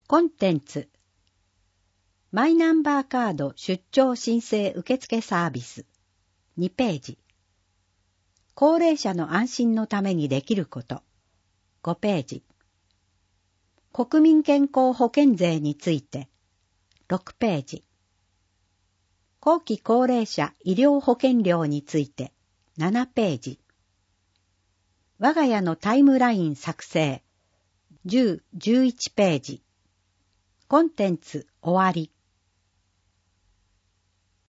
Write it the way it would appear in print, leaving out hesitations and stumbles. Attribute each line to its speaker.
Speaker 1: コンテンツマイナンバーカード出張申請受付サービス2ページ高齢者の安心のためにできること5ページ国民健康保険税について6ページ後期高齢者医療保険料について7ページ我が家のタイムライン作成10、11ページコンテンツ終わり